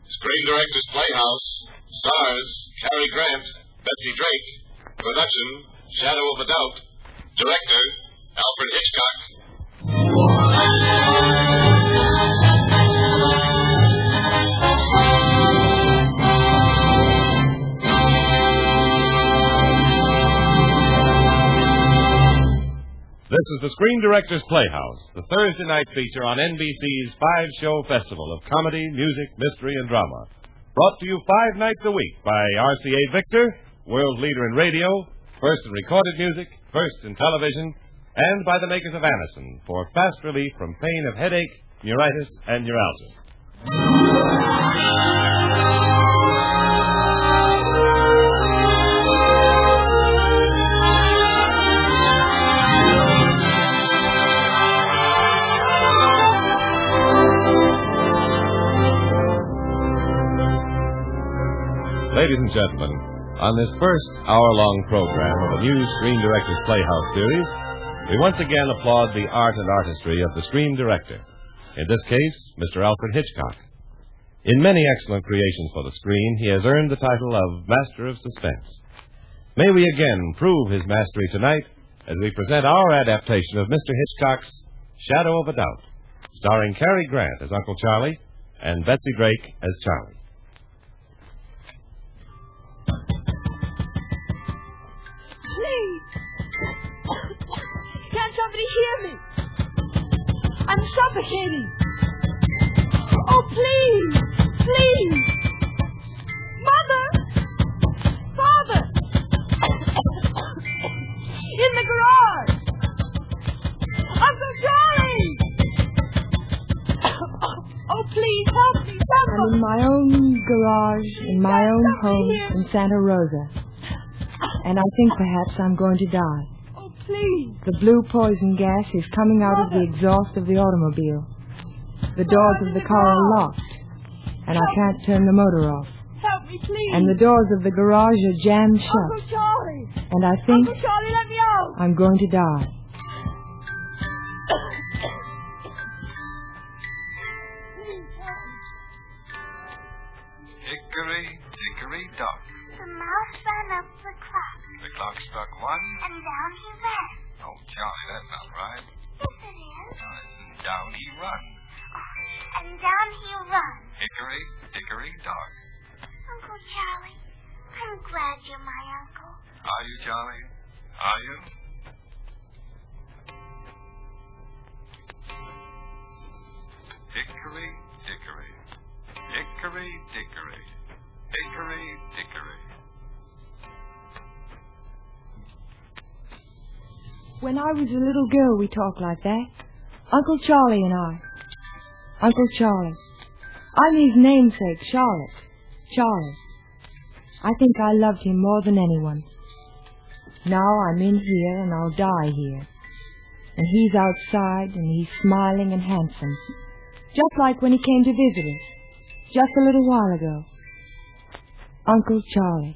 Screen Directors Playhouse. Stars, Cary Grant, Betsy Drake. Production, Shadow of a Doubt. Director, Alfred Hitchcock. This is the Screen Directors Playhouse, the Thursday night feature on NBC's 5-show festival of comedy, music, mystery, and drama. Brought to you 5 nights a week by RCA Victor, world leader in radio, first in recorded music, first in television, and by the makers of Anacin for fast relief from pain of headache, neuritis, and neuralgia. Ladies and gentlemen, on this first hour-long program of the new Screen Directors Playhouse series, we once again applaud the art and artistry of the screen director, in this case, Mr. Alfred Hitchcock. In many excellent creations for the screen, he has earned the title of Master of Suspense. May we again prove his mastery tonight as we present our adaptation of Mr. Hitchcock's Shadow of a Doubt, starring Cary Grant as Uncle Charlie and Betsy Drake as Charlie. Can't somebody hear me? I'm suffocating. Oh, please, please. Mother! Father! In the garage! Uncle Charlie! Oh, please, help me, somebody! I'm in my own garage, in my own home in Santa Rosa. And I think perhaps I'm going to die. Oh, please. The blue poison gas is coming out of the exhaust of the automobile. The doors of the car are locked, and I can't turn the motor off. Help me, please. And the doors of the garage are jammed shut. Uncle Charlie. And I think Uncle Charlie, let me out. I'm going to die. Hickory, dickory, dock. The mouse ran up the clock. The clock struck 1. And down he ran. Oh, Charlie, that's not right. Yes, it is. And down he run. And down he run. Hickory, dickory, dock. Uncle Charlie, I'm glad you're my uncle. Are you, Charlie? Are you? Hickory, dickory. Hickory, dickory. Hickory, dickory. When I was a little girl, we talked like that. Uncle Charlie and I. Uncle Charlie. I'm his namesake, Charlotte. Charlie. I think I loved him more than anyone. Now I'm in here and I'll die here. And he's outside and he's smiling and handsome. Just like when he came to visit us. Just a little while ago. Uncle Charlie.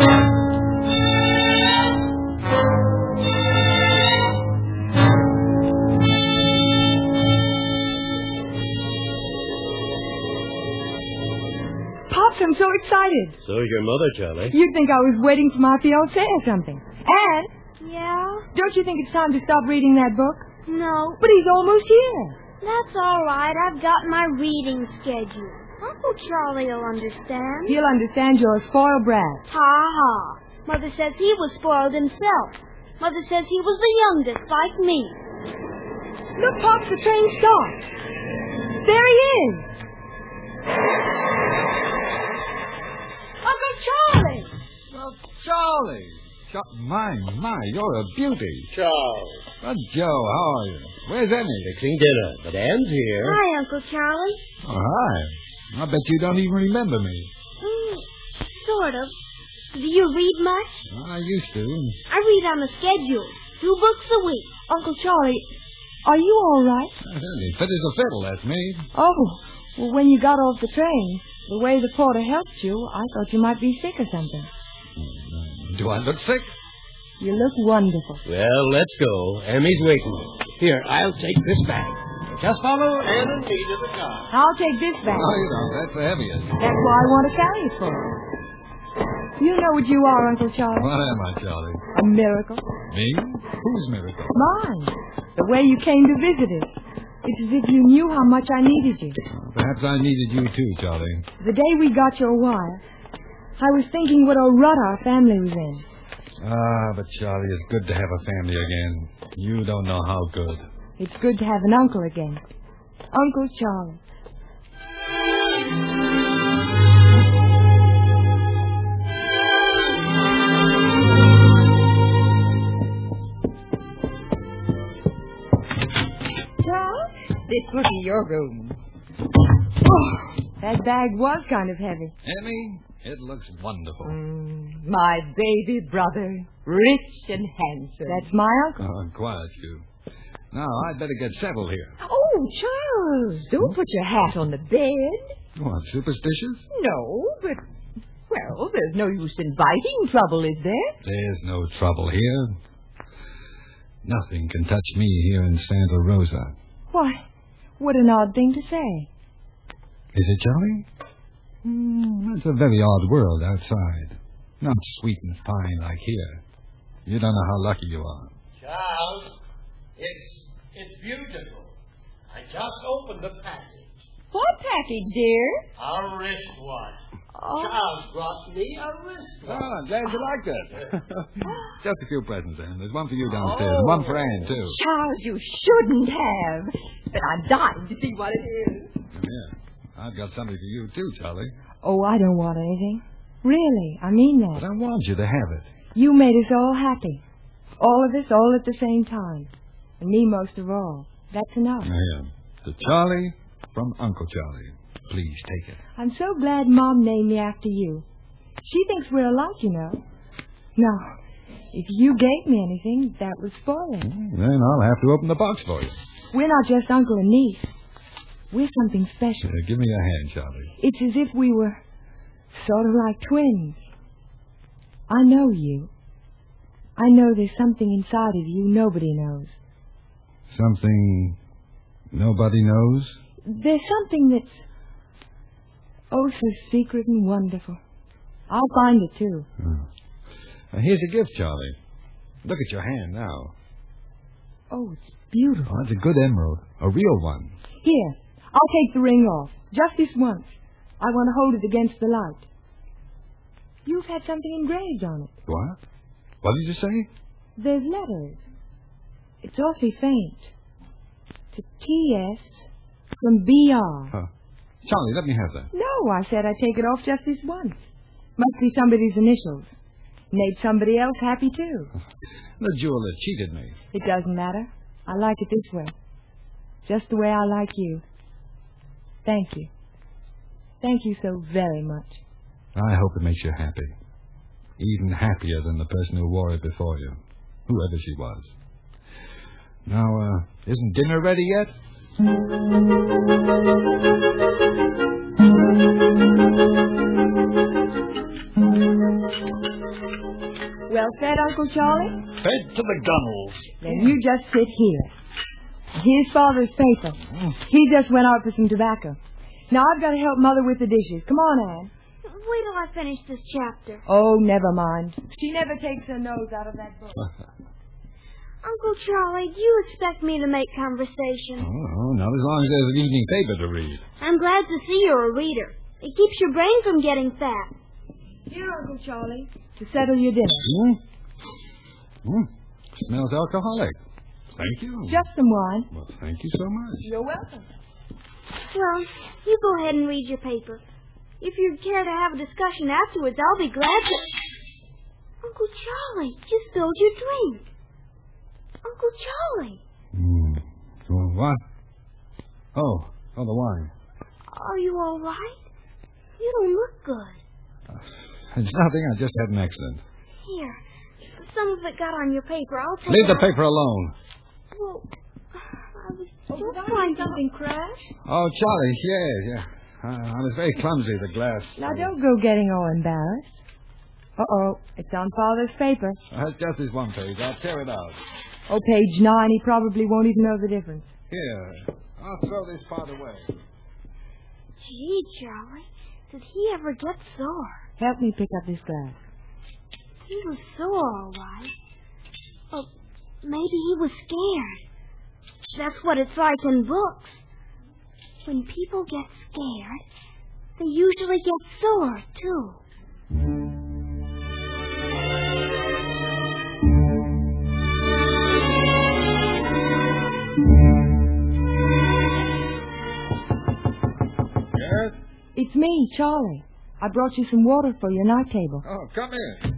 Pops, I'm so excited. So is your mother, Charlie. You'd think I was waiting for my fiancé or something. And, Yeah? don't you think it's time to stop reading that book? No. But he's almost here. That's all right. I've got my reading schedule. Uncle Charlie will understand. He'll understand you're a spoiled brat. Ha-ha. Mother says he was spoiled himself. Mother says he was the youngest, like me. Look, Pops, the train stopped. There he is. Uncle Charlie! Well, Charlie! My, you're a beauty. Charles. Joe, how are you? Where's Emmy? Fixing dinner, but Anne's here. Hi, Uncle Charlie. Oh, hi. I bet you don't even remember me. Sort of. Do you read much? I used to. I read on the schedule. 2 books a week. Uncle Charlie, are you all right? Fit as a fiddle, that's me. Oh, well, when you got off the train, the way the porter helped you, I thought you might be sick or something. Do I look sick? You look wonderful. Well, let's go. Emmy's waiting. Here, I'll take this bag. Just follow Ann and me to the car. I'll take this back. No, you don't. That's the heaviest. That's why I want to carry it for you. You know what you are, Uncle Charlie. What am I, Charlie? A miracle. Me? Whose miracle? Mine. The way you came to visit us. It's as if you knew how much I needed you. Perhaps I needed you too, Charlie. The day we got your wire, I was thinking what a rut our family was in. But Charlie, it's good to have a family again. You don't know how good. It's good to have an uncle again. Uncle Charlie. This would be your room. Oh, that bag was kind of heavy. Emmy, it looks wonderful. My baby brother, rich and handsome. That's my uncle. Oh, quiet, you. Now, I'd better get settled here. Oh, Charles, don't put your hat on the bed. What, superstitious? No, but, well, there's no use inviting trouble, is there? There's no trouble here. Nothing can touch me here in Santa Rosa. Why, what an odd thing to say. Is it, Charlie? It's a very odd world outside. Not sweet and fine like here. You don't know how lucky you are. Charles, it's beautiful. I just opened the package. What package, dear? A wristwatch. Oh. Charles brought me a wristwatch. Oh, I'm glad you liked it. Just a few presents, Anne. There's one for you downstairs and one for Anne, too. Charles, you shouldn't have. But I'm dying to see what it is. Yeah. I've got something for you, too, Charlie. Oh, I don't want anything. Really, I mean that. But I want you to have it. You made us all happy. All of us, all at the same time. And me most of all. That's enough. Yeah. To Charlie from Uncle Charlie. Please take it. I'm so glad Mom named me after you. She thinks we're alike, you know. Now, if you gave me anything, that would spoil it. Then I'll have to open the box for you. We're not just uncle and niece. We're something special. Give me your hand, Charlie. It's as if we were sort of like twins. I know you. I know there's something inside of you nobody knows. Something nobody knows? There's something that's oh so secret and wonderful. I'll find it, too. Here's a gift, Charlie. Look at your hand now. Oh, it's beautiful. Oh, it's a good emerald. A real one. Here, I'll take the ring off. Just this once. I want to hold it against the light. You've had something engraved on it. What? What did you say? There's letters. It's awfully faint. To T.S. from B.R. Charlie, let me have that. No, I said I'd take it off just this once. Must be somebody's initials. Made somebody else happy, too. The jeweler cheated me. It doesn't matter. I like it this way. Just the way I like you. Thank you. Thank you so very much. I hope it makes you happy. Even happier than the person who wore it before you. Whoever she was. Now, isn't dinner ready yet? Well fed, Uncle Charlie? Fed to the gunnels. Then you just sit here. Here's Father's paper. He just went out for some tobacco. Now I've got to help Mother with the dishes. Come on, Anne. Wait till I finish this chapter. Oh, never mind. She never takes her nose out of that book. Uncle Charlie, do you expect me to make conversation? Oh, not as long as there's an evening paper to read. I'm glad to see you're a reader. It keeps your brain from getting fat. Here, Uncle Charlie, to settle your dinner. Smells alcoholic. Thank you. Just some wine. Well, thank you so much. You're welcome. Well, you go ahead and read your paper. If you'd care to have a discussion afterwards, I'll be glad to... Uncle Charlie, you spilled your drink. Uncle Charlie. What? Oh, the wine. Are you all right? You don't look good. It's nothing. I just had an accident. Here, some of it got on your paper. I'll take Leave it the paper alone. Well, I was Did just trying to... something crash? Oh, Charlie, yeah. I was very clumsy, the glass. Now, don't go getting all embarrassed. Uh-oh, it's on Father's paper. That's just this one page. I'll tear it out. Oh, page 9, he probably won't even know the difference. Here. I'll throw this pot away. Gee, Charlie, did he ever get sore? Help me pick up this glass. He was sore, all right. But maybe he was scared. That's what it's like in books. When people get scared, they usually get sore, too. Yes? It's me, Charlie. I brought you some water for your night table. Oh, come in.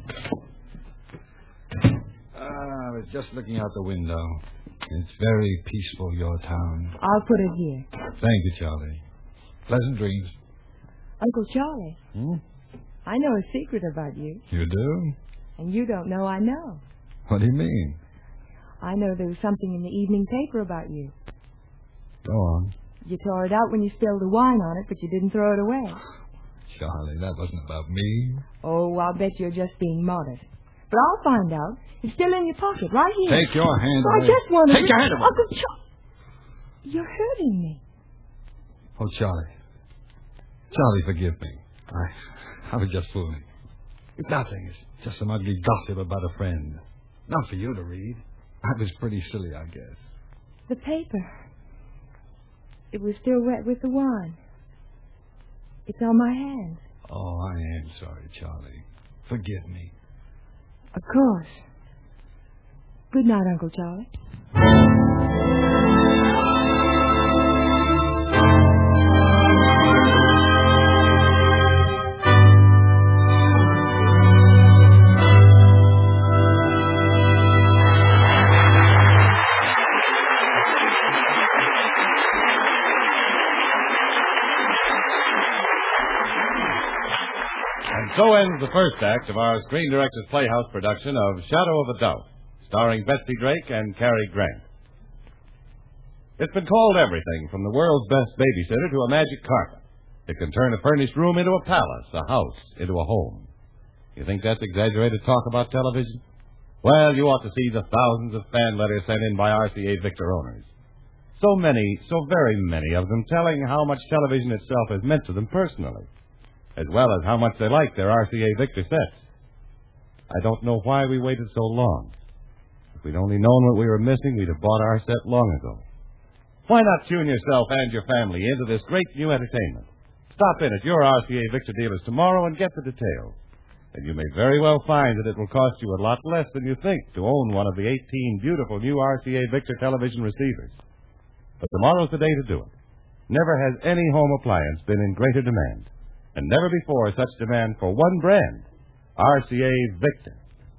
I was just looking out the window. It's very peaceful, your town. I'll put it here. Thank you, Charlie. Pleasant dreams. Uncle Charlie, I know a secret about you. You do? And you don't know I know. What do you mean? I know there was something in the evening paper about you. Go on. You tore it out when you spilled the wine on it, but you didn't throw it away. Charlie, that wasn't about me. Oh, I'll bet you're just being modest. But I'll find out. It's still in your pocket, right here. Take your hand away. I just wanted Take your hand away. Uncle Charlie. You're hurting me. Oh, Charlie. Charlie, forgive me. I was just fooling. It's nothing. It's just some ugly gossip about a friend. Not for you to read. I was pretty silly, I guess. The paper. It was still wet with the wine. It's on my hands. Oh, I am sorry, Charlie. Forgive me. Of course. Good night, Uncle Charlie. And so ends the first act of our Screen Directors Playhouse production of Shadow of a Doubt, starring Betsy Drake and Cary Grant. It's been called everything from the world's best babysitter to a magic carpet. It can turn a furnished room into a palace, a house into a home. You think that's exaggerated talk about television? Well, you ought to see the thousands of fan letters sent in by RCA Victor owners. So many, so very many of them telling how much television itself has meant to them personally, as well as how much they like their RCA Victor sets. I don't know why we waited so long. If we'd only known what we were missing, we'd have bought our set long ago. Why not tune yourself and your family into this great new entertainment? Stop in at your RCA Victor dealers tomorrow and get the details. And you may very well find that it will cost you a lot less than you think to own one of the 18 beautiful new RCA Victor television receivers. But tomorrow's the day to do it. Never has any home appliance been in greater demand. And never before such demand for one brand, RCA Victor.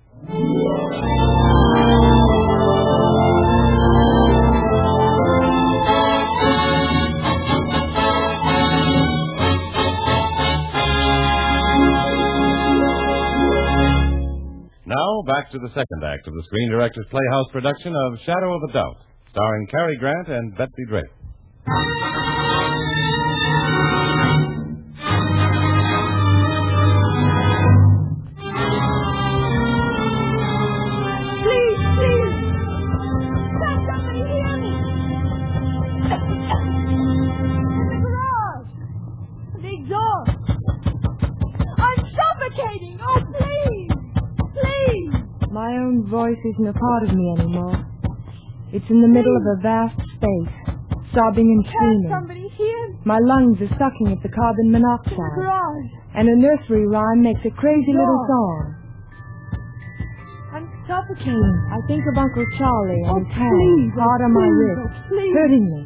Now, back to the second act of the Screen Directors Playhouse production of Shadow of a Doubt, starring Cary Grant and Betsy Drake. My own voice isn't a part of me anymore. It's in the middle of a vast space, sobbing and screaming. Can't somebody hear me? My lungs are sucking at the carbon monoxide. And a nursery rhyme makes a crazy little song. I'm suffocating. I think of Uncle Charlie and his hand hard on my wrist, hurting me.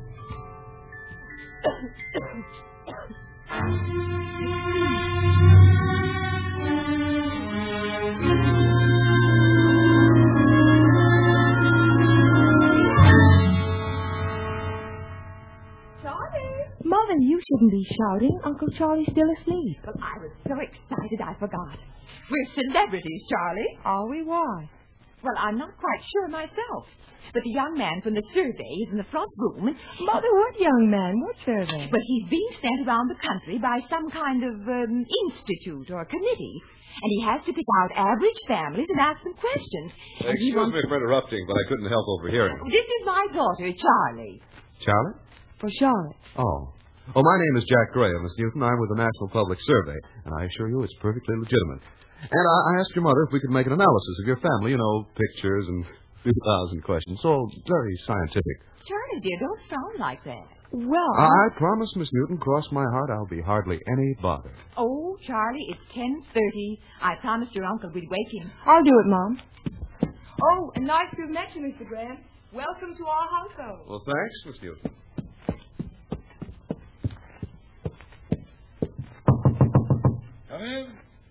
Mother, you shouldn't be shouting. Uncle Charlie's still asleep. But I was so excited I forgot. We're celebrities, Charlie. Are we? Why? Well, I'm not quite sure myself. But the young man from the survey is in the front room. Mother, what young man? What survey? Well, he's being sent around the country by some kind of institute or committee. And he has to pick out average families and ask them questions. Excuse me for interrupting, but I couldn't help overhearing. This is my daughter, Charlie. Charlie? For Charlotte. Oh. Oh, my name is Jack Graham, Miss Newton. I'm with the National Public Survey, and I assure you it's perfectly legitimate. And I asked your mother if we could make an analysis of your family, pictures and a few thousand questions. So very scientific. Charlie, dear, don't sound like that. Well, I promise, Miss Newton, cross my heart, I'll be hardly any bother. Oh, Charlie, it's 10:30. I promised your uncle we'd wake him. I'll do it, Mom. Oh, and nice to have met you, Mr. Graham. Welcome to our household. Well, thanks, Miss Newton. Come in.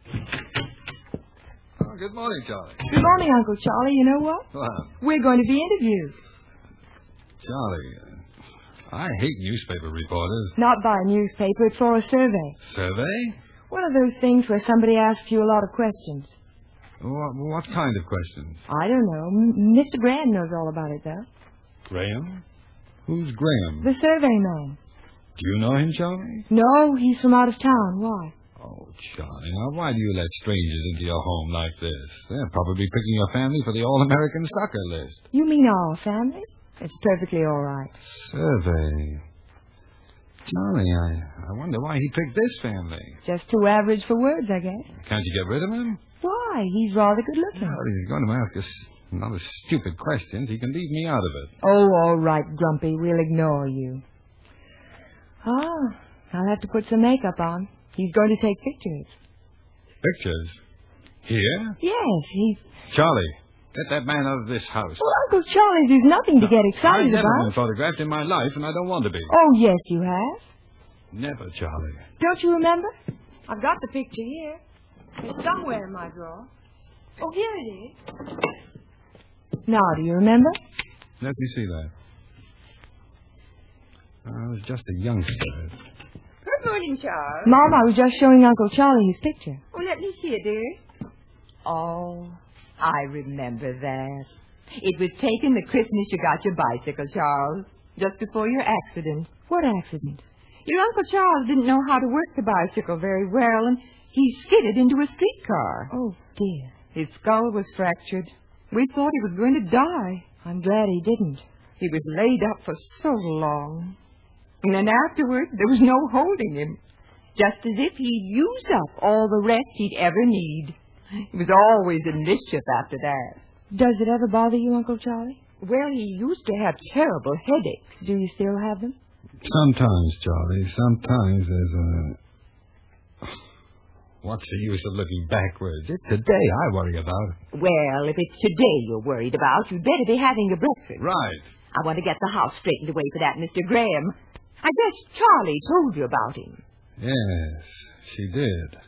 Oh, good morning, Charlie. Good morning, Uncle Charlie. You know what? What? We're going to be interviewed. Charlie, I hate newspaper reporters. Not by a newspaper. It's for a survey. Survey? One of those things where somebody asks you a lot of questions. What kind of questions? I don't know. Mr. Graham knows all about it, though. Graham? Who's Graham? The survey man. Do you know him, Charlie? No, he's from out of town. Why? Oh, Charlie, now why do you let strangers into your home like this? They're probably picking your family for the All-American Soccer list. You mean our family? It's perfectly all right. Survey. Charlie, I wonder why he picked this family. Just too average for words, I guess. Can't you get rid of him? Why? He's rather good looking. Well, he's going to ask us another stupid questions. He can leave me out of it. Oh, all right, Grumpy. We'll ignore you. Oh, I'll have to put some makeup on. He's going to take pictures. Pictures? Here? Yes, Charlie, get that man out of this house. Well, Uncle Charlie, there's nothing to get excited I've never about. been photographed in my life, and I don't want to be. Oh, yes, you have. Never, Charlie. Don't you remember? I've got the picture here. It's somewhere in my drawer. Oh, here it is. Now, do you remember? Let me see that. I was just a youngster. Good morning, Charles. Mom, I was just showing Uncle Charlie his picture. Oh, let me see it, dear. Oh, I remember that. It was taken the Christmas you got your bicycle, Charles, just before your accident. What accident? Your Uncle Charles didn't know how to work the bicycle very well, and he skidded into a streetcar. Oh, dear. His skull was fractured. We thought he was going to die. I'm glad he didn't. He was laid up for so long. And then afterward, there was no holding him. Just as if he'd used up all the rest he'd ever need. He was always in mischief after that. Does it ever bother you, Uncle Charlie? Well, he used to have terrible headaches. Do you still have them? Sometimes, Charlie. Sometimes there's a... What's the use of looking backwards? It's today I worry about. Well, if it's today you're worried about, you'd better be having your breakfast. Right. I want to get the house straightened away for that Mr. Graham. I guess Charlie told you about him. Yes, she did.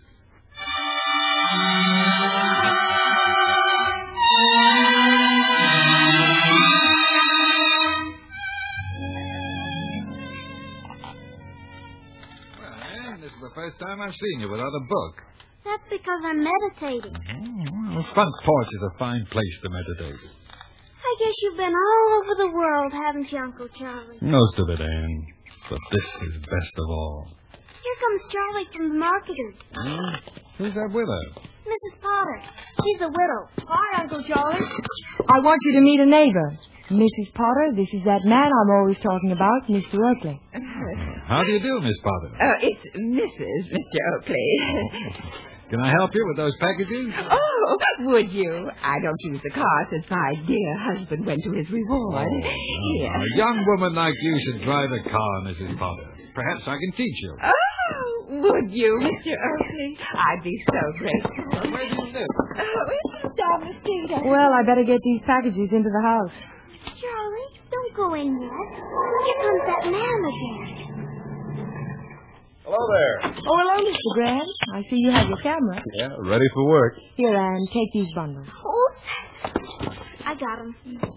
Well, Anne, this is the first time I've seen you without a book. That's because I'm meditating. Well, front porch is a fine place to meditate. I guess you've been all over the world, haven't you, Uncle Charlie? Most of it, Anne. But this is best of all. Here comes Charlie from the marketers. Who's that with her? Mrs. Potter. She's a widow. Hi, Uncle Charlie. I want you to meet a neighbor. Mrs. Potter, this is that man I'm always talking about, Mr. Oakley. How do you do, Miss Potter? It's Mrs. Mr. Oakley. Can I help you with those packages? Oh, would you? I don't use the car since my dear husband went to his reward. Here. A young woman like you should drive a car, Mrs. Potter. Perhaps I can teach you. Oh, would you, Mr. Oakley? I'd be so grateful. Where do you live? Oh, it's down the street. Well, I better get these packages into the house. Charlie, don't go in yet. Here comes that man again. Hello there. Oh, hello, Mr. Graham. I see you have your camera. Yeah, ready for work. Here, Anne, take these bundles. Oh, I got him.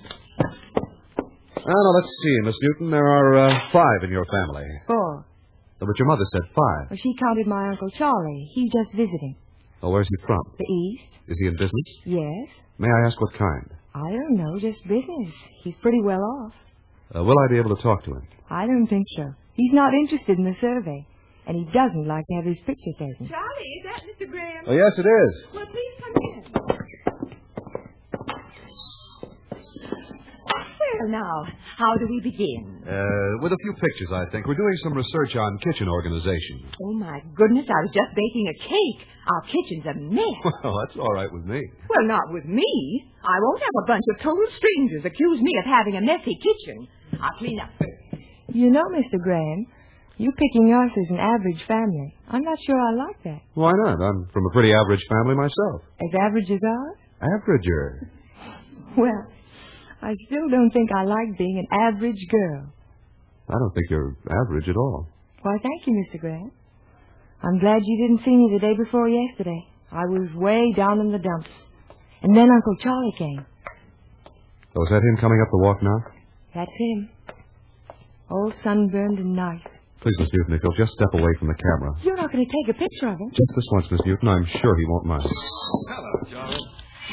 Well, now, let's see, Miss Newton. There are 5 in your family. 4. But your mother said 5. Well, she counted my Uncle Charlie. He's just visiting. Oh, where's he from? The East? Is he in business? Yes. May I ask what kind? I don't know, just business. He's pretty well off. Will I be able to talk to him? I don't think so. He's not interested in the survey. And he doesn't like to have his picture taken. Charlie, is that Mr. Graham? Oh, yes, it is. Well, please come in. Well, now, how do we begin? With a few pictures, I think. We're doing some research on kitchen organization. Oh, my goodness, I was just baking a cake. Our kitchen's a mess. Well, that's all right with me. Well, not with me. I won't have a bunch of total strangers accuse me of having a messy kitchen. I'll clean up first. You know, Mr. Graham, you picking us as an average family. I'm not sure I like that. Why not? I'm from a pretty average family myself. As average as ours? Averager. Well, I still don't think I like being an average girl. I don't think you're average at all. Why, thank you, Mr. Grant. I'm glad you didn't see me the day before yesterday. I was way down in the dumps. And then Uncle Charlie came. Oh, is that him coming up the walk now? That's him. All sunburned and nice. Please, Miss Newton, if you'll just step away from the camera. You're not going to take a picture of him? Just this once, Miss Newton. I'm sure he won't mind. Hello, Charlie.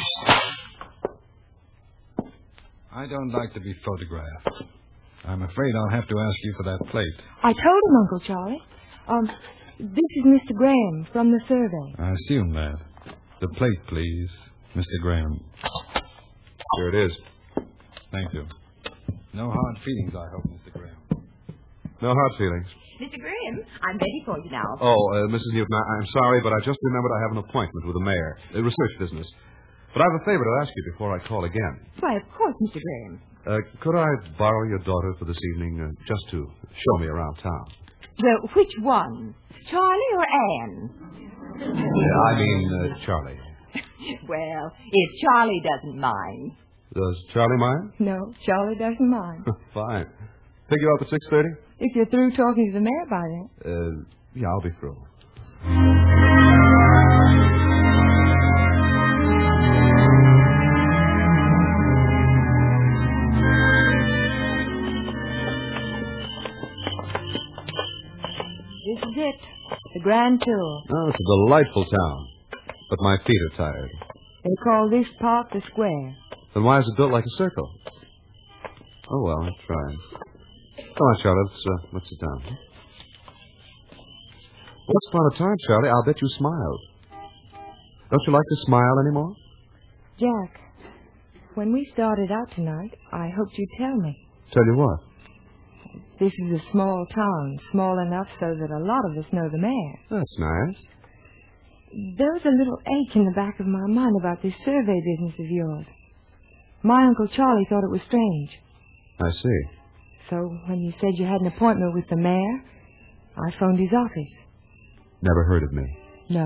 I don't like to be photographed. I'm afraid I'll have to ask you for that plate. I told him, Uncle Charlie. This is Mr. Graham from the survey. I assume that. The plate, please, Mr. Graham. Here it is. Thank you. No hard feelings, I hope, Mr. Graham. No hard feelings. Mr. Graham, I'm ready for you now. Oh, Mrs. Newton, I'm sorry, but I just remembered I have an appointment with the mayor. A research business. But I have a favor to ask you before I call again. Why, of course, Mr. Graham. Could I borrow your daughter for this evening, just to show me around town? Well, which one? Charlie or Anne? I mean, Charlie. Well, if Charlie doesn't mind. Does Charlie mind? No, Charlie doesn't mind. Fine. Pick you up at 6:30? If you're through talking to the mayor by then. Yeah, I'll be through. This is it. The Grand Tour. Oh, it's a delightful town. But my feet are tired. They call this park the square. Then why is it built like a circle? Oh, well, I'll try. Come on, Charlie, let's sit down. Once upon a time, Charlie, I'll bet you smiled. Don't you like to smile anymore? Jack, when we started out tonight, I hoped you'd tell me. Tell you what? This is a small town, small enough so that a lot of us know the mayor. That's nice. There was a little ache in the back of my mind about this survey business of yours. My Uncle Charlie thought it was strange. I see. So when you said you had an appointment with the mayor, I phoned his office. Never heard of me. No.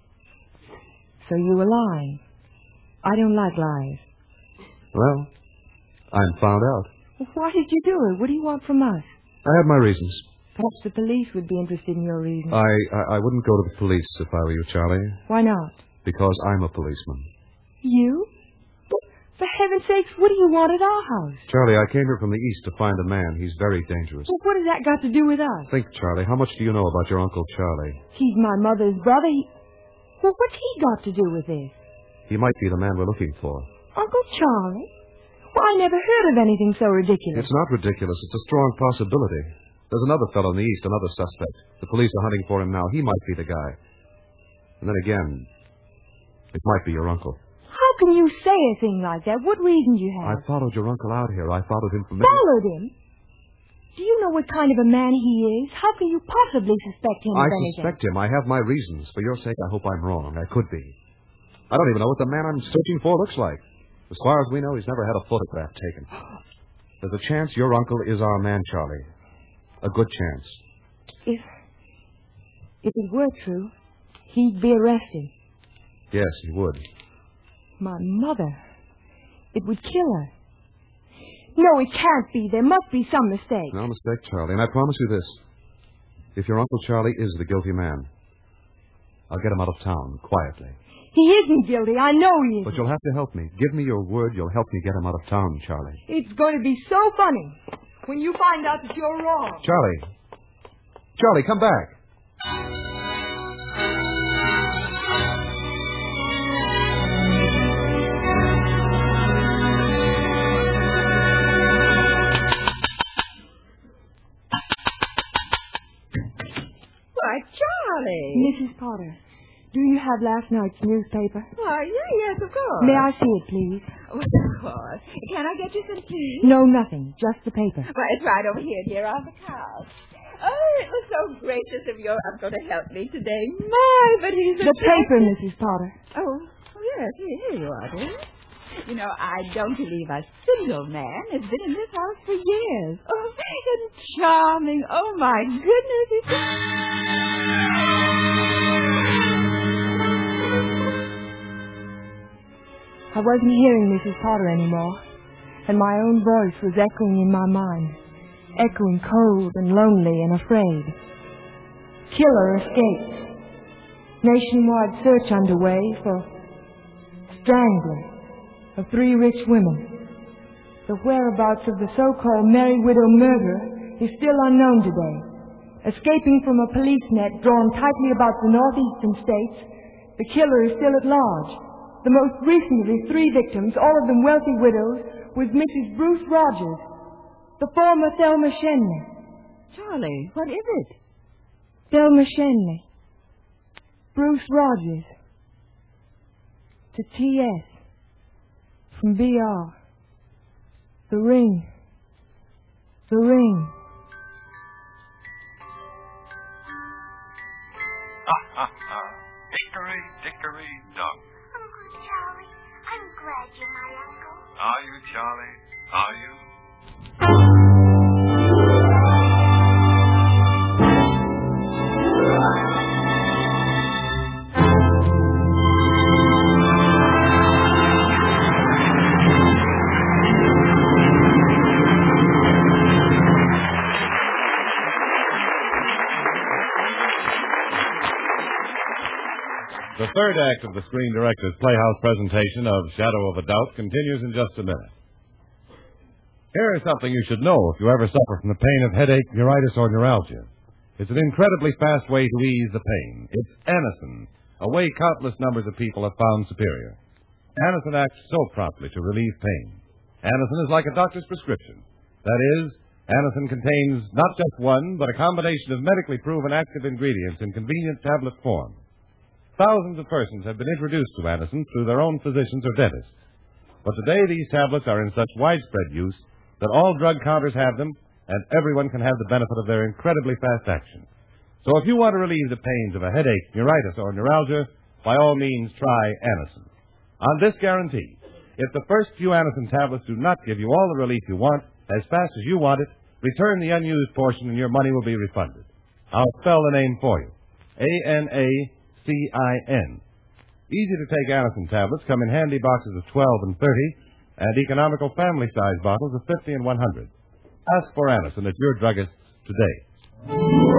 So you were lying. I don't like lies. Well, I'm found out. Well, why did you do it? What do you want from us? I have my reasons. Perhaps the police would be interested in your reasons. I wouldn't go to the police if I were you, Charlie. Why not? Because I'm a policeman. You? For heaven's sakes, what do you want at our house? Charlie, I came here from the east to find a man. He's very dangerous. Well, what has that got to do with us? Think, Charlie, how much do you know about your Uncle Charlie? He's my mother's brother. Well, what's he got to do with this? He might be the man we're looking for. Uncle Charlie? Well, I never heard of anything so ridiculous. It's not ridiculous. It's a strong possibility. There's another fellow in the east, another suspect. The police are hunting for him now. He might be the guy. And then again, it might be your uncle. How can you say a thing like that? What reason do you have? I followed your uncle out here. I followed him from... Followed him? Do you know what kind of a man he is? How can you possibly suspect him of anything? I suspect him. I have my reasons. For your sake, I hope I'm wrong. I could be. I don't even know what the man I'm searching for looks like. As far as we know, he's never had a photograph taken. There's a chance your uncle is our man, Charlie. A good chance. If it were true, he'd be arrested. Yes, he would. My mother. It would kill her. No, it can't be. There must be some mistake. No mistake, Charlie. And I promise you this. If your Uncle Charlie is the guilty man, I'll get him out of town, quietly. He isn't guilty. I know he isn't. But you'll have to help me. Give me your word you'll help me get him out of town, Charlie. It's going to be so funny when you find out that you're wrong. Charlie. Charlie, come back. Why, Charlie. Mrs. Potter, Do you have last night's newspaper? Why, yes, of course. May I see it, please? Well, of course. Can I get you some tea? No, nothing. Just the paper. Why, it's right over here, dear, on the couch. Oh, it was so gracious of your uncle to help me today. My, but he's a... The paper, Mrs. Potter. Oh, yes, here you are, dear. You know, I don't believe a single man has been in this house for years. Oh, and charming. Oh, my goodness. I wasn't hearing Mrs. Potter anymore, and my own voice was echoing in my mind, echoing cold and lonely and afraid. Killer escaped. Nationwide search underway for strangler of 3 rich women. The whereabouts of the so-called Merry Widow murderer is still unknown today. Escaping from a police net drawn tightly about the northeastern states, the killer is still at large. The most recent of his 3 victims, all of them wealthy widows, was Mrs. Bruce Rogers, the former Thelma Shenley. Charlie, what is it? Thelma Shenley. Bruce Rogers. To T.S. From B.R. The Ring. The Ring. Ha, ha, ha. Hickory, dickory, dock. Uncle Charlie, I'm glad you're my uncle. Are you, Charlie? Are you? The third act of the Screen Director's Playhouse presentation of Shadow of a Doubt continues in just a minute. Here is something you should know if you ever suffer from the pain of headache, neuritis, or neuralgia. It's an incredibly fast way to ease the pain. It's Anacin, a way countless numbers of people have found superior. Anacin acts so promptly to relieve pain. Anacin is like a doctor's prescription. That is, Anacin contains not just one, but a combination of medically proven active ingredients in convenient tablet form. Thousands of persons have been introduced to Anacin through their own physicians or dentists. But today these tablets are in such widespread use that all drug counters have them, and everyone can have the benefit of their incredibly fast action. So if you want to relieve the pains of a headache, neuritis, or neuralgia, by all means try Anacin. On this guarantee, if the first few Anacin tablets do not give you all the relief you want, as fast as you want it, return the unused portion and your money will be refunded. I'll spell the name for you. Anacin. Easy to take Anacin tablets come in handy boxes of 12 and 30 and economical family-size bottles of 50 and 100. Ask for Anacin at your druggist's today.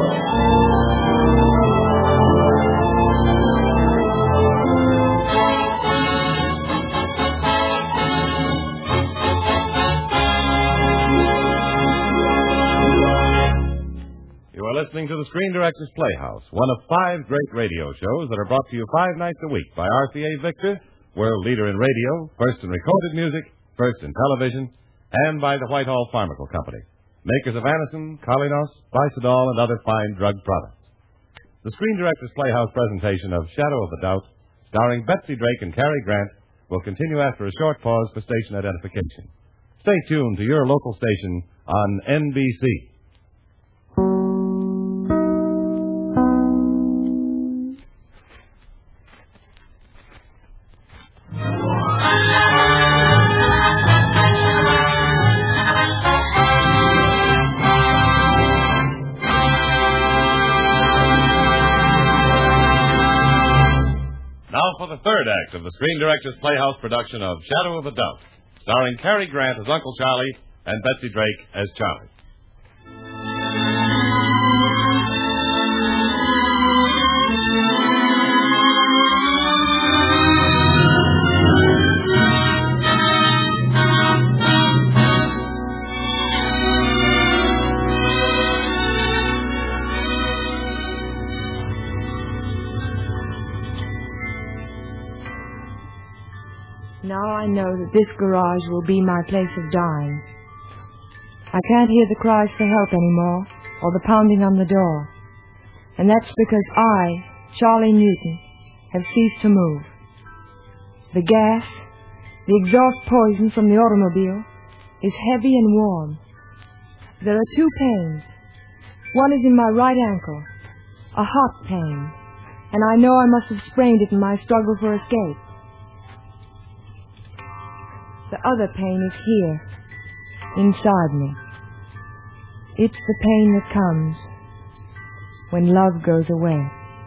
Listening to the Screen Director's Playhouse, one of 5 great radio shows that are brought to you 5 nights a week by RCA Victor, world leader in radio, first in recorded music, first in television, and by the Whitehall Pharmaceutical Company, makers of Anacin, Colinos, Bicidol, and other fine drug products. The Screen Director's Playhouse presentation of Shadow of a Doubt, starring Betsy Drake and Cary Grant, will continue after a short pause for station identification. Stay tuned to your local station on NBC. For the third act of the Screen Director's Playhouse production of Shadow of a Doubt, starring Cary Grant as Uncle Charlie and Betsy Drake as Charlie. Now I know that this garage will be my place of dying. I can't hear the cries for help anymore, or the pounding on the door. And that's because I, Charlie Newton, have ceased to move. The gas, the exhaust poison from the automobile, is heavy and warm. There are two pains. One is in my right ankle, a hot pain, and I know I must have sprained it in my struggle for escape. The other pain is here, inside me. It's the pain that comes when love goes away.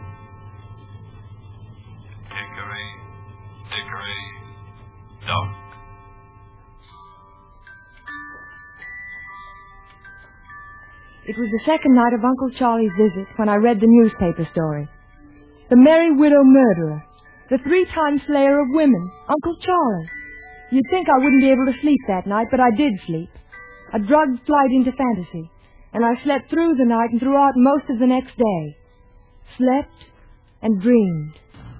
Hickory, dickory, dock. It was the second night of Uncle Charlie's visit when I read the newspaper story. The Merry Widow Murderer, the 3-time slayer of women, Uncle Charlie. You'd think I wouldn't be able to sleep that night, but I did sleep. A drugged flight into fantasy. And I slept through the night and throughout most of the next day. Slept and dreamed.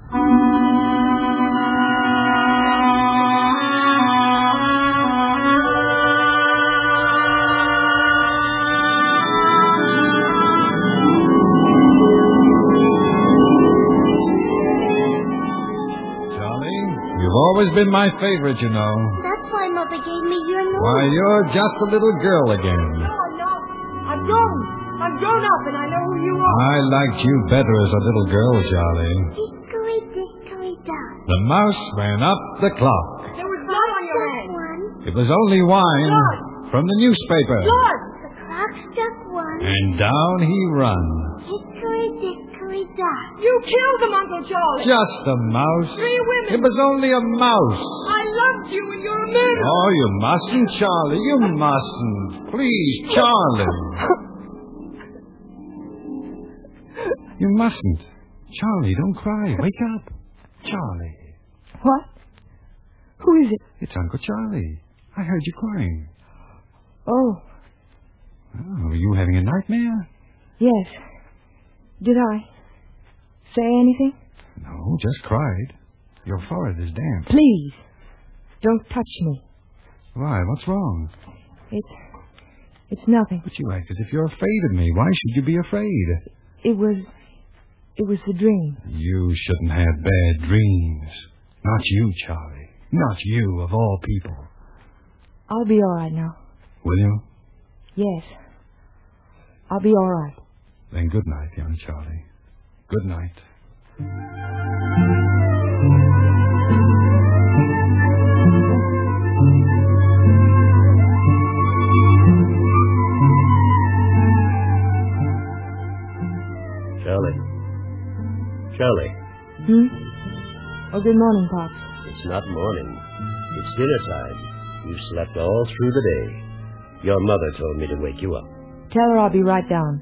You've always been my favorite, you know. That's why Mother gave me your name. Why, you're just a little girl again. No, I'm not. I'm grown. I'm grown up and I know who you are. I liked you better as a little girl, Charlie. Dickory, dickory, dock. The mouse ran up the clock. There was blood on your hand. It was only wine Blood. from the newspaper. Blood. The clock struck 1. And down he run. Hickory, dickory, dock. You killed him, Uncle Charlie. Just a mouse. 3 women. It was only a mouse. I loved you and you're a murderer. Oh, you mustn't, Charlie. You mustn't. Please, Charlie. You mustn't. Charlie, don't cry. Wake up. Charlie. What? Who is it? It's Uncle Charlie. I heard you crying. Oh, Oh, were you having a nightmare? yes. Did I say anything? No, just cried. Your forehead is damp. Please, don't touch me. Why? What's wrong? It's nothing. But you act as if you're afraid of me. Why should you be afraid? It was the dream. You shouldn't have bad dreams. Not you, Charlie. Not you, of all people. I'll be all right now. Will you? Yes. I'll be all right. Then good night, young Charlie. Good night. Charlie. Oh, good morning, Pops. It's not morning. It's dinner time. You slept all through the day. Your mother told me to wake you up. Tell her I'll be right down.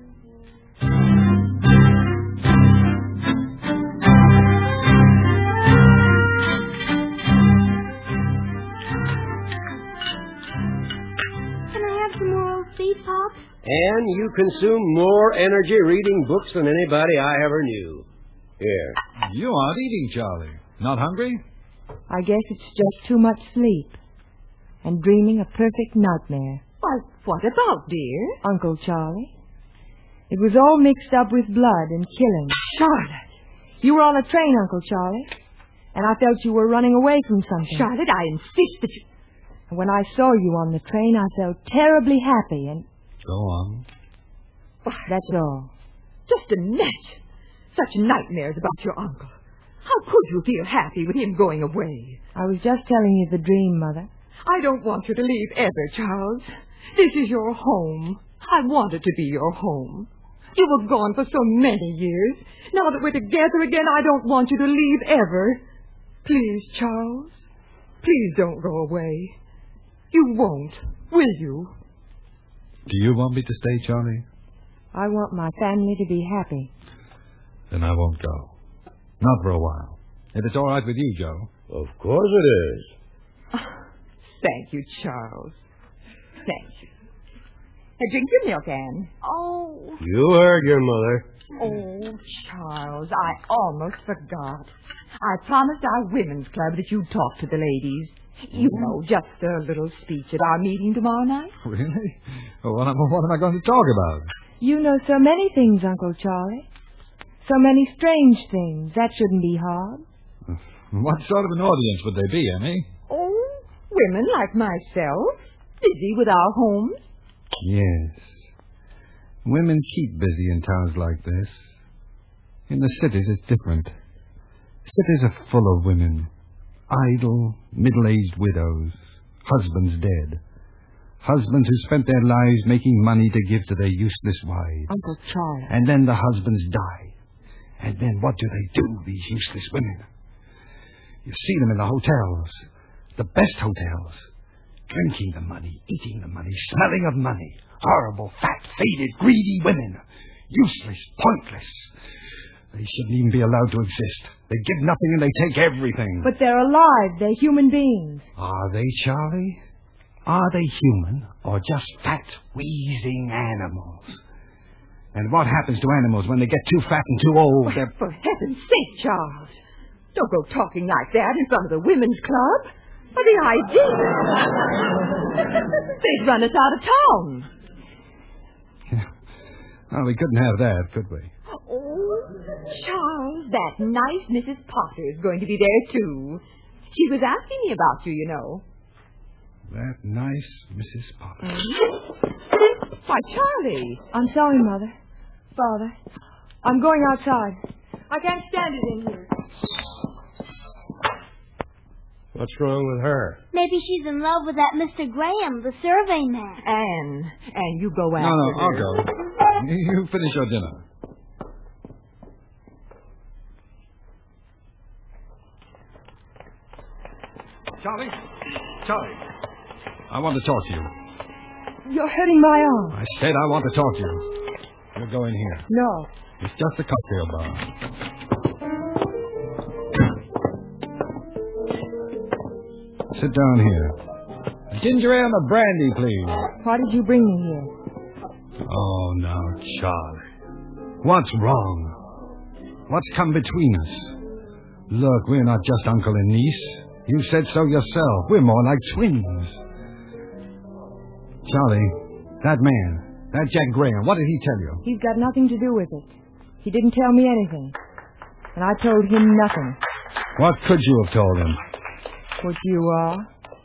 Can I have some more old feet, Pops? And you consume more energy reading books than anybody I ever knew. Here. You aren't eating, Charlie. Not hungry? I guess it's just too much sleep. And dreaming a perfect nightmare. Why, what about, dear? Uncle Charlie. It was all mixed up with blood and killing. Charlotte. You were on a train, Uncle Charlie. And I felt you were running away from something. Charlotte, I insist that you... And when I saw you on the train, I felt terribly happy and... Go on. That's all. Just imagine. Such nightmares about your uncle. How could you feel happy with him going away? I was just telling you the dream, Mother. I don't want you to leave ever, Charles. This is your home. I want it to be your home. You were gone for so many years. Now that we're together again, I don't want you to leave ever. Please, Charles. Please don't go away. You won't, will you? Do you want me to stay, Charlie? I want my family to be happy. Then I won't go. Not for a while. If it's all right with you, Joe. Of course it is. Thank you, Charles. Thank you. Drink your milk, Anne. Oh. You heard your mother. Oh, Charles, I almost forgot. I promised our women's club that you'd talk to the ladies. You know, just a little speech at our meeting tomorrow night. Really? Well, what am I going to talk about? You know so many things, Uncle Charlie. So many strange things. That shouldn't be hard. What sort of an audience would they be, Emmy? Oh, women like myself, busy with our homes. Yes. Women keep busy in towns like this. In the cities, it's different. Cities are full of women. Idle, middle-aged widows. Husbands dead. Husbands who spent their lives making money to give to their useless wives. Uncle Charlie. And then the husbands die. And then what do they do, these useless women? You see them in the hotels. The best hotels. Drinking the money, eating the money, smelling of money. Horrible, fat, faded, greedy women. Useless, pointless. They shouldn't even be allowed to exist. They give nothing and they take everything. But they're alive. They're human beings. Are they, Charlie? Are they human or just fat, wheezing animals? And what happens to animals when they get too fat and too old? Well, for heaven's sake, Charles. Don't go talking like that in front of the women's club. Or the idea. They'd run us out of town. Well, we couldn't have that, could we? Oh, Charles, that nice Mrs. Potter is going to be there, too. She was asking me about you, you know. That nice Mrs. Potter. Mm-hmm. Why, Charlie. I'm sorry, Mother. Father. I'm going outside. I can't stand it in here. What's wrong with her? Maybe she's in love with that Mr. Graham, the survey man. And you go after No, her. I'll go. You finish your dinner. Charlie? Charlie. I want to talk to you. You're hurting my arm. I said I want to talk to you. You're going here. No. It's just a cocktail bar. Sit down here. Ginger ale and a brandy, please. Why did you bring me here? Oh, now, Charlie. What's wrong? What's come between us? Look, we're not just uncle and niece. You said so yourself. We're more like twins. Charlie, that man, that Jack Graham, what did he tell you? He's got nothing to do with it. He didn't tell me anything. And I told him nothing. What could you have told him? What you are.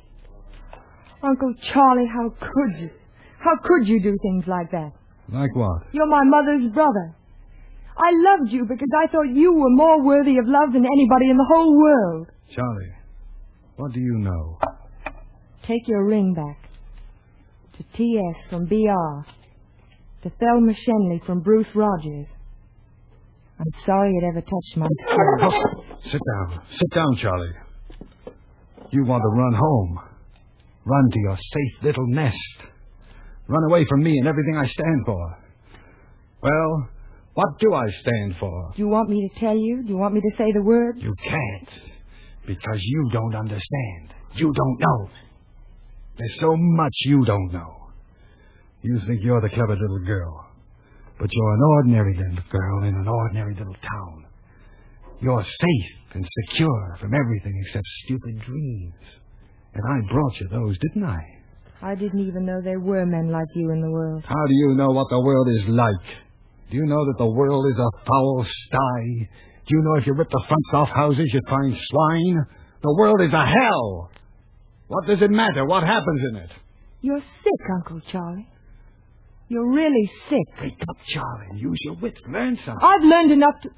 Uncle Charlie, how could you? How could you do things like that? Like what? You're my mother's brother. I loved you because I thought you were more worthy of love than anybody in the whole world. Charlie, what do you know? Take your ring back. To T.S. from B.R. To Thelma Shenley from Bruce Rogers. I'm sorry it ever touched my soul. Sit down. Sit down, Charlie. You want to run home. Run to your safe little nest. Run away from me and everything I stand for. Well, what do I stand for? Do you want me to tell you? Do you want me to say the word? You can't. Because you don't understand. You don't know. There's so much you don't know. You think you're the clever little girl. But you're an ordinary little girl in an ordinary little town. You're safe and secure from everything except stupid dreams. And I brought you those, didn't I? I didn't even know there were men like you in the world. How do you know what the world is like? Do you know that the world is a foul sty? Do you know if you rip the fronts off houses, you'd find swine? The world is a hell. What does it matter? What happens in it? You're sick, Uncle Charlie. You're really sick. Wake up, Charlie. Use your wits. Learn something. I've learned enough to...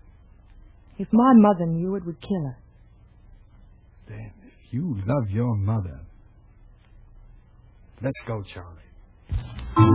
If my mother knew, it would kill her. Then, if you love your mother... Let's go, Charlie.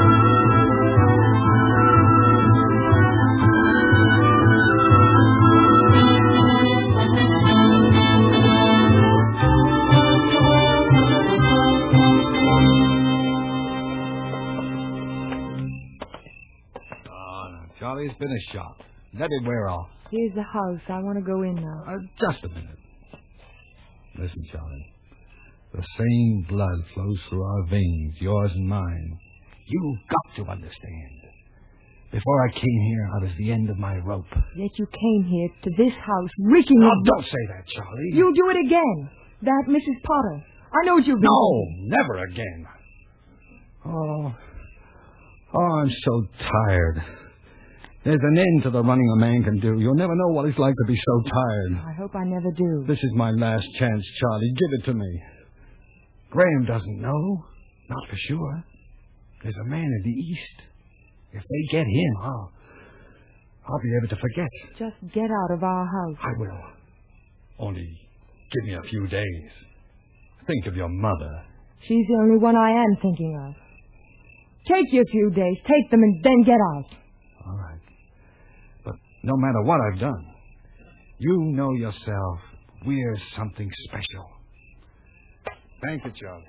Charlie's been a shot. Let it wear off. Here's the house. I want to go in now. Just a minute. Listen, Charlie. The same blood flows through our veins, yours and mine. You've got to understand. Before I came here, I was the end of my rope. Yet you came here to this house reeking Oh, of... don't say that, Charlie. You'll do it again. That Mrs. Potter. I know what you've been... No, never again. Oh, I'm so tired. There's an end to the running a man can do. You'll never know what it's like to be so tired. I hope I never do. This is my last chance, Charlie. Give it to me. Graham doesn't know. Not for sure. There's a man in the East. If they get him, I'll be able to forget. Just get out of our house. I will. Only give me a few days. Think of your mother. She's the only one I am thinking of. Take your few days. Take them and then get out. All right. But no matter what I've done, you know yourself, we're something special. Thank you, Charlie.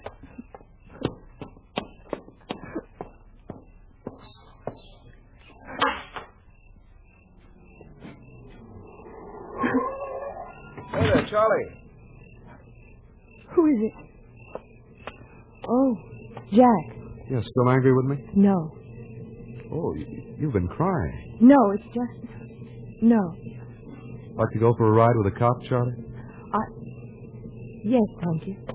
Hey there, Charlie. Who is it? Oh, Jack. You're still angry with me? No. Oh, you've been crying. No, it's just... No. Like to go for a ride with a cop, Charlie? Yes, thank you.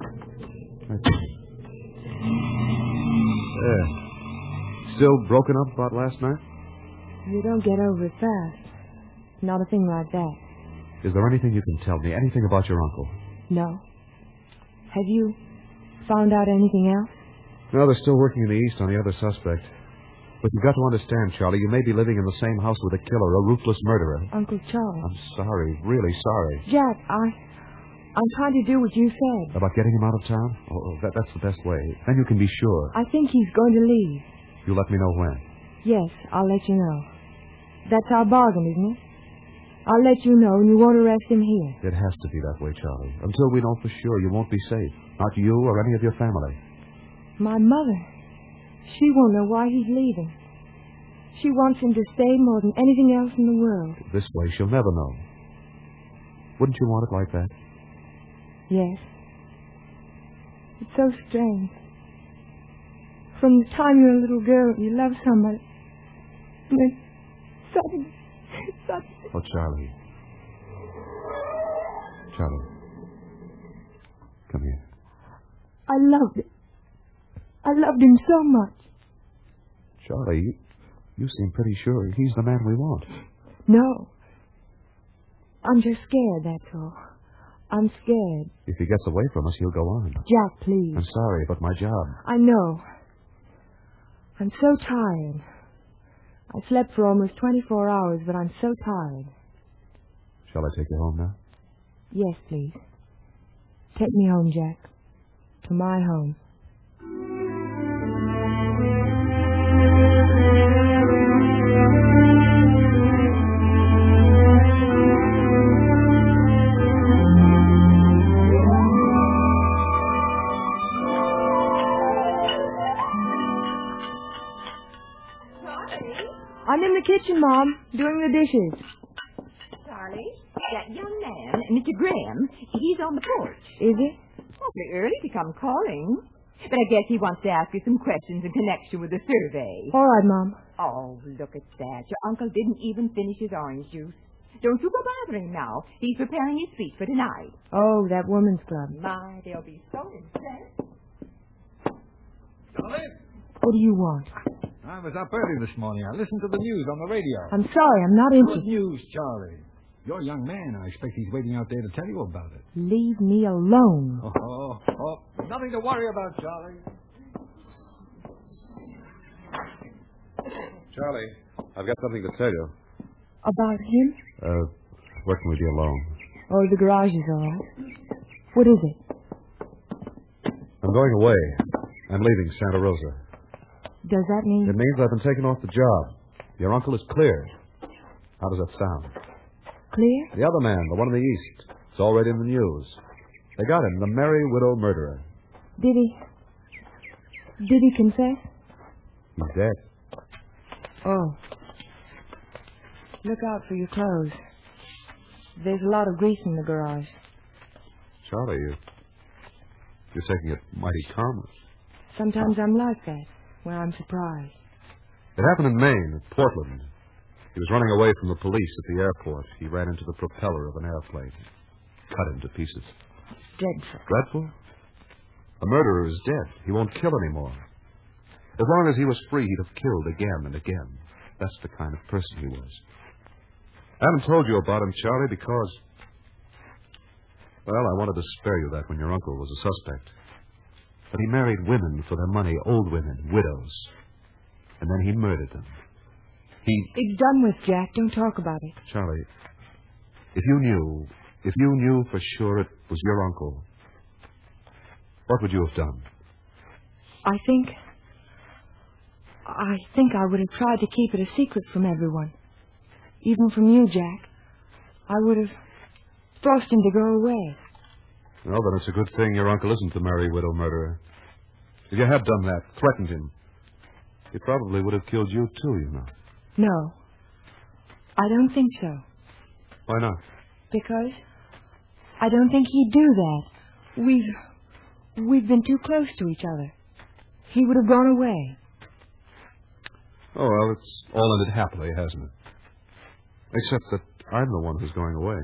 Still broken up about last night? You don't get over it fast. Not a thing like that. Is there anything you can tell me? Anything about your uncle? No. Have you found out anything else? No, they're still working in the East on the other suspect. But you've got to understand, Charlie, you may be living in the same house with a killer, a ruthless murderer. Uncle Charlie. I'm sorry, really sorry. Jack, I'm trying to do what you said. About getting him out of town? Oh, that's the best way. Then you can be sure. I think he's going to leave. You let me know when. Yes, I'll let you know. That's our bargain, isn't it? I'll let you know, and you won't arrest him here. It has to be that way, Charlie. Until we know for sure, you won't be safe. Not you or any of your family. My mother. She won't know why he's leaving. She wants him to stay more than anything else in the world. This way, she'll never know. Wouldn't you want it like that? Yes. It's so strange. From the time you're a little girl, you love somebody. And then suddenly... Oh, Charlie. Charlie. Come here. I loved him. I loved him so much. Charlie, you seem pretty sure he's the man we want. No. I'm just scared, that's all. I'm scared. If he gets away from us, he'll go on. Jack, please. I'm sorry, but my job. I know. I'm so tired. I slept for almost 24 hours, but I'm so tired. Shall I take you home now? Yes, please. Take me home, Jack. To my home. I'm in the kitchen, Mom, doing the dishes. Charlie, that young man, Mr. Graham, he's on the porch. Is it? Awfully early to come calling. But I guess he wants to ask you some questions in connection with the survey. All right, Mom. Oh, look at that. Your uncle didn't even finish his orange juice. Don't you go bothering him now. He's preparing his speech for tonight. Oh, that woman's club. My, they'll be so impressed. Charlie? What do you want? I was up early this morning. I listened to the news on the radio. I'm sorry, I'm not Good interested. news, Charlie. Your young man, I expect he's waiting out there to tell you about it. Leave me alone. Nothing to worry about, Charlie. Charlie, I've got something to tell you. About him? Working with you alone. Oh, the garage is all right. What is it? I'm going away. I'm leaving Santa Rosa. Does that mean... It means I've been taken off the job. Your uncle is cleared. How does that sound? Clear? The other man, the one in the East. It's already in the news. They got him, the Merry Widow murderer. Did he confess? He's dead. Oh. Look out for your clothes. There's a lot of grease in the garage. Charlie, you're taking it mighty calmly. Sometimes I'm like that, when I'm surprised. It happened in Maine, at Portland. He was running away from the police at the airport. He ran into the propeller of an airplane. Cut him to pieces. Dreadful. Dreadful? The murderer is dead. He won't kill anymore. As long as he was free, he'd have killed again and again. That's the kind of person he was. I haven't told you about him, Charlie, because... Well, I wanted to spare you that when your uncle was a suspect. But he married women for their money, old women, widows. And then he murdered them. It's done with, Jack. Don't talk about it. Charlie, if you knew for sure it was your uncle, what would you have done? I think I would have tried to keep it a secret from everyone. Even from you, Jack. I would have forced him to go away. Well, then it's a good thing your uncle isn't the merry widow murderer. If you had done that, threatened him, he probably would have killed you too, you know. No. I don't think so. Why not? Because I don't think he'd do that. We've been too close to each other. He would have gone away. Oh, well, it's all ended happily, hasn't it? Except that I'm the one who's going away.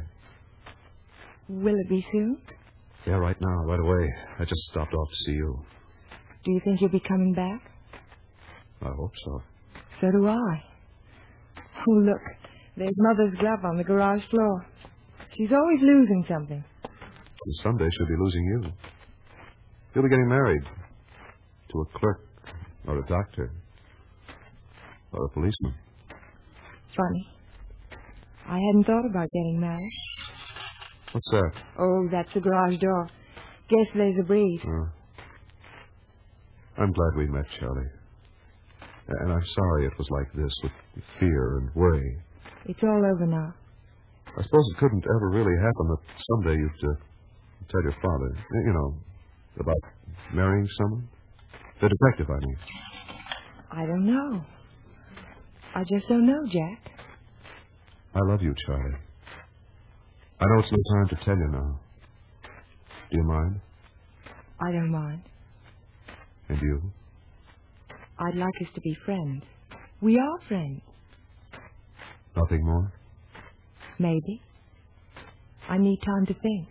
Will it be soon? Yeah, right now, right away. I just stopped off to see you. Do you think you'll be coming back? I hope so. So do I. Oh, look. There's Mother's glove on the garage floor. She's always losing something. And someday she'll be losing you. You'll be getting married. To a clerk, or a doctor, or a policeman. Funny. I hadn't thought about getting married. What's that? Oh, that's the garage door. Guess there's a breeze. Oh. I'm glad we met, Charlie. And I'm sorry it was like this, with fear and worry. It's all over now. I suppose it couldn't ever really happen that someday you'd tell your father, you know, about marrying someone? The detective, I mean. I don't know. I just don't know, Jack. I love you, Charlie. I know it's no time to tell you now. Do you mind? I don't mind. And you? I'd like us to be friends. We are friends. Nothing more? Maybe. I need time to think.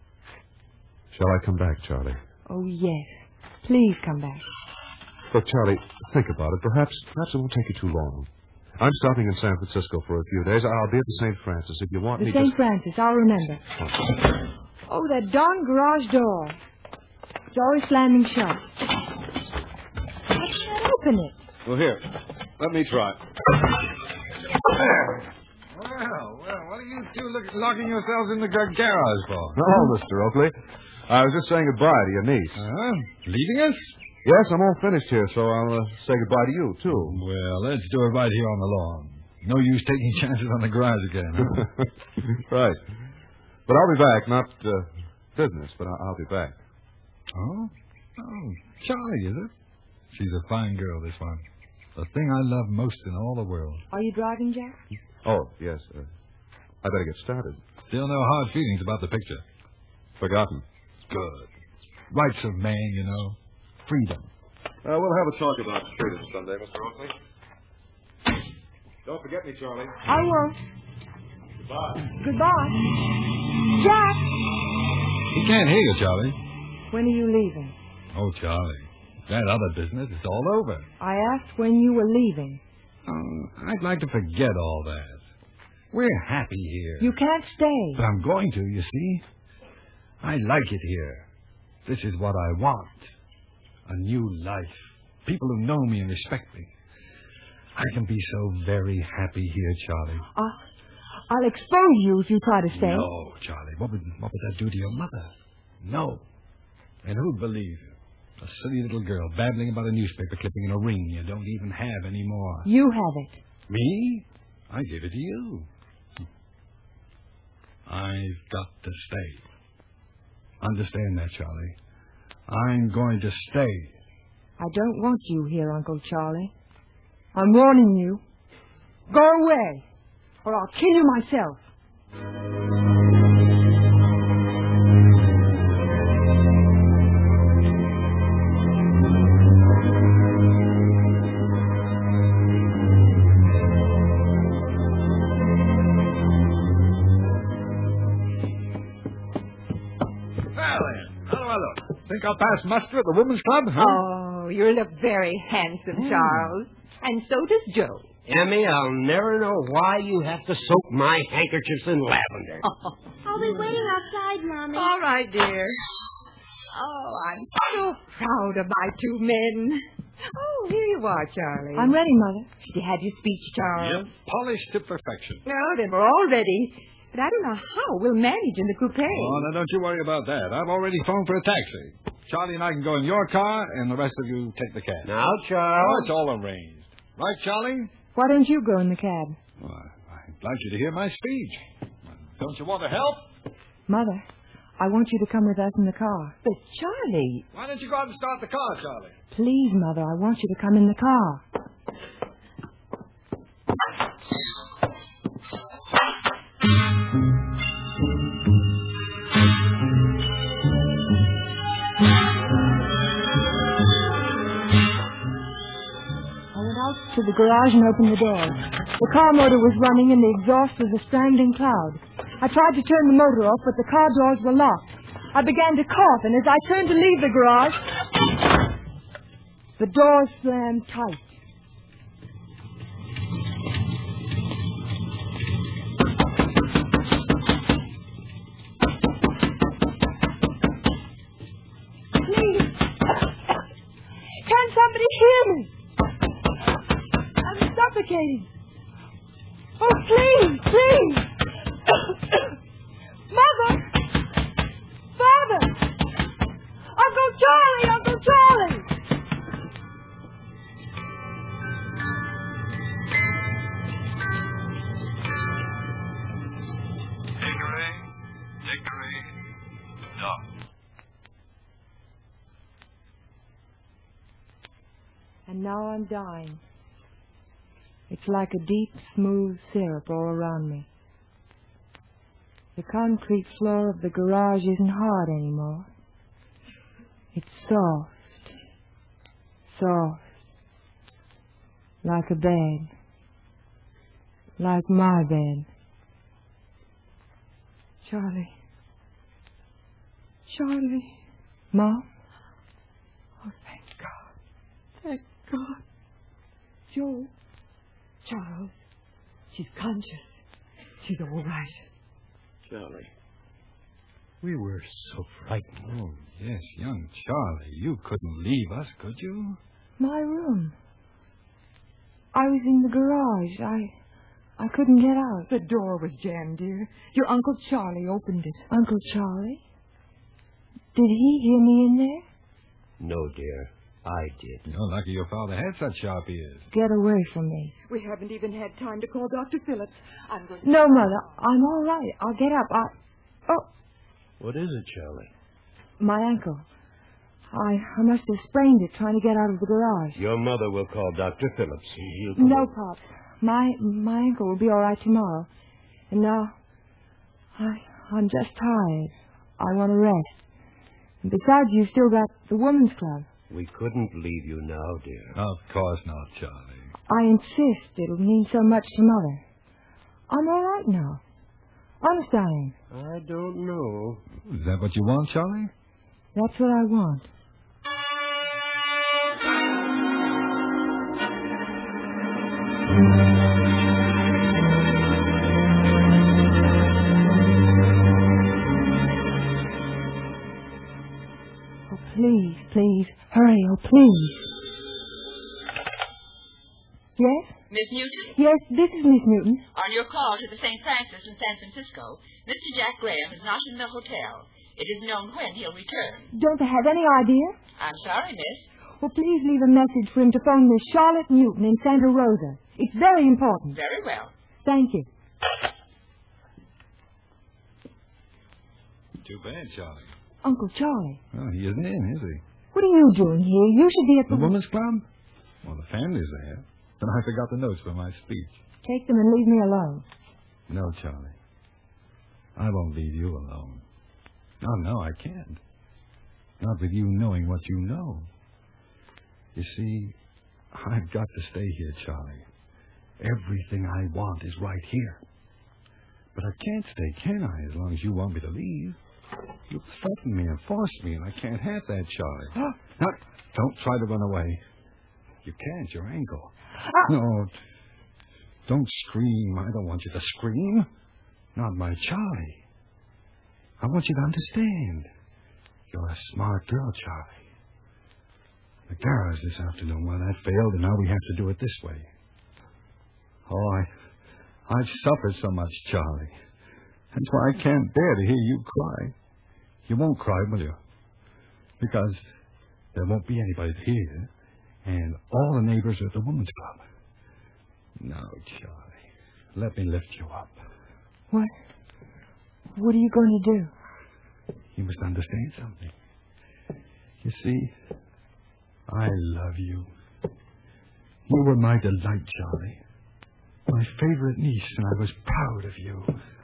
Shall I come back, Charlie? Oh, yes. Please come back. Look, Charlie, think about it. Perhaps it won't take you too long. I'm stopping in San Francisco for a few days. I'll be at the St. Francis if you want me to... The St. Francis, I'll remember. Oh, that darn garage door. It's always slamming shut. I can't open it. Well, here. Let me try. There. Well, what are you two locking yourselves in the garage for? Oh, Mr. Oakley. I was just saying goodbye to your niece. Leaving us? Yes, I'm all finished here, so I'll say goodbye to you, too. Well, let's do it right here on the lawn. No use taking chances on the garage again, huh? Right. But I'll be back. Not business, but I'll be back. Oh, Charlie, is it? She's a fine girl, this one. The thing I love most in all the world. Are you driving, Jack? Oh, yes. I better get started. Still no hard feelings about the picture. Forgotten. Good. Rights of man, you know. Freedom. We'll have a talk about freedom someday, Mr. Oakley. Don't forget me, Charlie. I won't. Goodbye. Goodbye. Jack! He can't hear you, Charlie. When are you leaving? Oh, Charlie. That other business is all over. I asked when you were leaving. Oh, I'd like to forget all that. We're happy here. You can't stay. But I'm going to, you see. I like it here. This is what I want. A new life. People who know me and respect me. I can be so very happy here, Charlie. I'll expose you if you try to stay. No, Charlie. What would that do to your mother? No. And who'd believe you? A silly little girl babbling about a newspaper clipping in a ring you don't even have anymore. You have it. Me? I gave it to you. I've got to stay. Understand that, Charlie. I'm going to stay. I don't want you here, Uncle Charlie. I'm warning you. Go away, or I'll kill you myself. Think I'll pass muster at the Women's Club, huh? Oh, you look very handsome, Charles. And so does Joe. Emmy, I'll never know why you have to soak my handkerchiefs in lavender. I'll be waiting outside, Mommy. All right, dear. Oh, I'm so proud of my two men. Oh, here you are, Charlie. I'm ready, Mother. You had your speech, Charles? Yep, polished to perfection. No, they were all ready. But I don't know how we'll manage in the coupe. Oh, now don't you worry about that. I've already phoned for a taxi. Charlie and I can go in your car, and the rest of you take the cab. Now, Oh, Charles. it's all arranged. Right, Charlie? Why don't you go in the cab? Well, I'd like you to hear my speech. Don't you want to help? Mother, I want you to come with us in the car. But, Charlie... Why don't you go out and start the car, Charlie? Please, Mother, I want you to come in the car. To the garage and opened the door. The car motor was running and the exhaust was a strangling cloud. I tried to turn the motor off, but the car doors were locked. I began to cough, and as I turned to leave the garage, the doors slammed tight. Please, can somebody hear me? Suffocating. Oh, please, please. Mother! Father! Uncle Charlie! Uncle Charlie! Hickory, dickory, dock. And now I'm dying. It's like a deep, smooth syrup all around me. The concrete floor of the garage isn't hard anymore. It's soft. Soft. Like a bed. Like my bed. Charlie. Charlie. Mom? Oh, thank God. Thank God. Joe. Charles, she's conscious. She's all right. Charlie. We were so frightened. Oh, yes, young Charlie. You couldn't leave us, could you? My room. I was in the garage. I couldn't get out. The door was jammed, dear. Your Uncle Charlie opened it. Uncle Charlie? Did he hear me in there? No, dear. I did. You're lucky your father had such sharp ears. Get away from me. We haven't even had time to call Dr. Phillips. I'm going to... No, Mother. I'm all right. I'll get up. Oh, What is it, Charlie? my ankle. I must have sprained it trying to get out of the garage. Your mother will call Dr. Phillips. He'll come No, over. Pops. My ankle will be all right tomorrow. And now, I'm just tired. I want to rest. And besides, you've still got the women's club. We couldn't leave you now, dear. Of course not, Charlie. I insist. It'll mean so much to Mother. I'm all right now. Honest, I am. I don't know. Is that what you want, Charlie? That's what I want. Oh, please, please, hurry, oh, please. Yes? Miss Newton? Yes, this is Miss Newton. On your call to the St. Francis in San Francisco, Mr. Jack Graham is not in the hotel. It is known when he'll return. Don't they have any idea? I'm sorry, miss. Well, please leave a message for him to phone Miss Charlotte Newton in Santa Rosa. It's very important. Very well. Thank you. Too bad, Charlie. Uncle Charlie. Well, he isn't in, is he? What are you doing here? You should be at The women's club? Well, the family's there. But I forgot the notes for my speech. Take them and leave me alone. No, Charlie. I won't leave you alone. No, I can't. Not with you knowing what you know. You see, I've got to stay here, Charlie. Everything I want is right here. But I can't stay, can I, as long as you want me to leave? You'll threaten me and force me, and I can't have that, Charlie. Now, don't try to run away. You can't, your ankle. No, Don't scream. I don't want you to scream. Not my Charlie. I want you to understand. You're a smart girl, Charlie. The garage this afternoon, well, that failed, and now we have to do it this way. Oh, I've suffered so much, Charlie. That's why I can't bear to hear you cry. You won't cry, will you? Because there won't be anybody here, and all the neighbors are at the Women's Club. No, Charlie. Let me lift you up. What? What are you going to do? You must understand something. You see, I love you. You were my delight, Charlie. My favorite niece, and I was proud of you.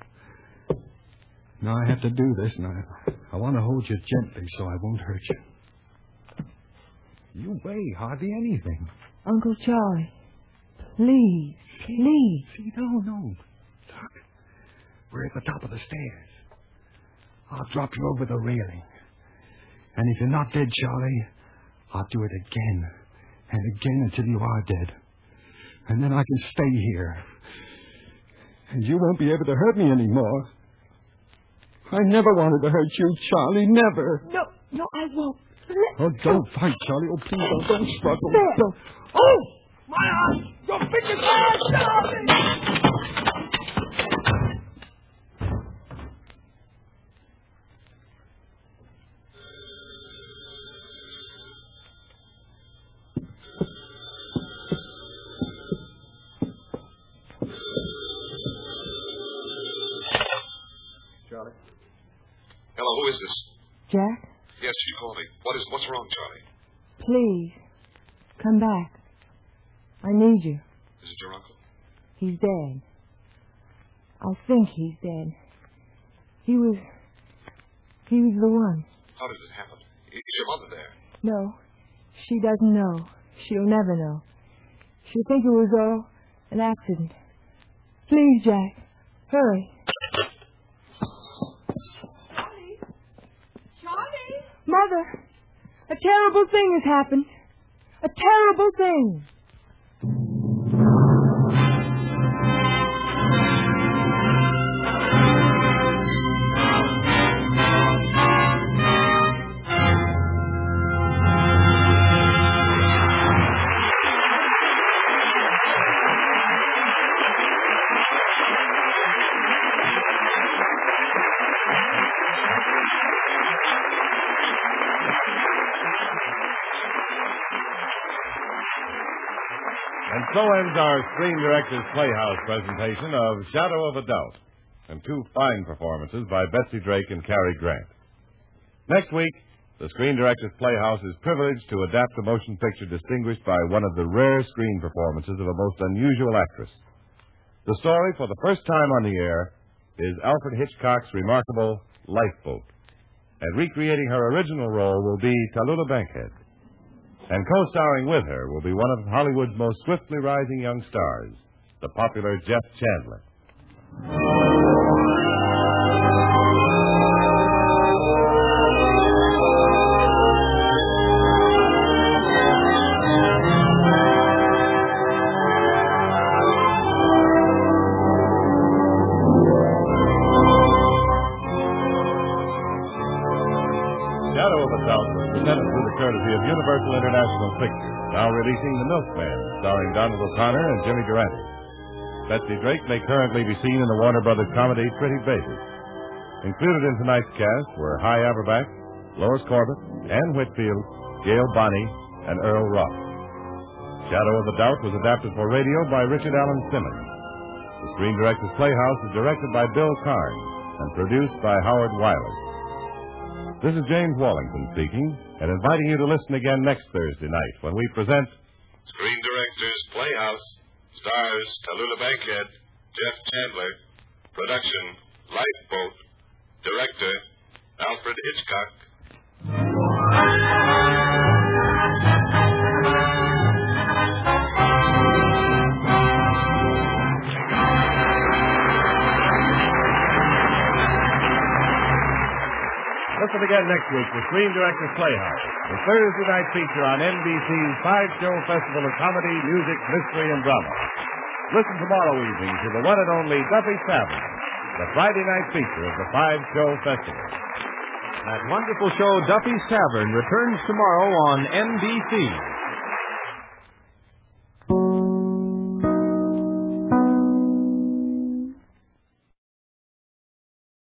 Now I have to do this, and I want to hold you gently so I won't hurt you. You weigh hardly anything. Uncle Charlie, please, please. See, no. Look, we're at the top of the stairs. I'll drop you over the railing. And if you're not dead, Charlie, I'll do it again and again until you are dead. And then I can stay here. And you won't be able to hurt me anymore. I never wanted to hurt you, Charlie, never. No, I won't. Oh, don't fight, Charlie. Oh, please, don't struggle. There. Don't. Oh, my eye! Your biggest eye, Charlie! Hello, who is this? Jack? Yes, she called me. What's wrong, Charlie? Please, come back. I need you. Is it your uncle? He's dead. I think he's dead. He was the one. How did it happen? Is your mother there? No, she doesn't know. She'll never know. She'll think it was all an accident. Please, Jack, hurry. Charlie! Mother, a terrible thing has happened. A terrible thing. And so ends our Screen Directors Playhouse presentation of Shadow of a Doubt, and two fine performances by Betsy Drake and Cary Grant. Next week, the Screen Directors Playhouse is privileged to adapt a motion picture distinguished by one of the rare screen performances of a most unusual actress. The story, for the first time on the air, is Alfred Hitchcock's remarkable Lifeboat, and recreating her original role will be Tallulah Bankhead. And co-starring with her will be one of Hollywood's most swiftly rising young stars, the popular Jeff Chandler. Shadow of a Doubt was presented through the courtesy of Universal International Pictures, now releasing The Milkman, starring Donald O'Connor and Jimmy Durante. Betsy Drake may currently be seen in the Warner Brothers comedy Pretty Baby. Included in tonight's cast were Hy Averback, Lois Corbett, Ann Whitfield, Gail Bonney, and Earl Ross. Shadow of a Doubt was adapted for radio by Richard Allen Simmons. The Screen Directors Playhouse is directed by Bill Karn and produced by Howard Weiler. This is James Wallington speaking, and inviting you to listen again next Thursday night when we present Screen Directors Playhouse. Stars Tallulah Bankhead, Jeff Chandler. Production Lifeboat. Director Alfred Hitchcock. Listen again next week for Screen Directors Playhouse, the Thursday night feature on NBC's 5-show festival of comedy, music, mystery, and drama. Listen tomorrow evening to the one and only Duffy's Tavern, the Friday night feature of the Five-Show Festival. That wonderful show, Duffy's Tavern, returns tomorrow on NBC.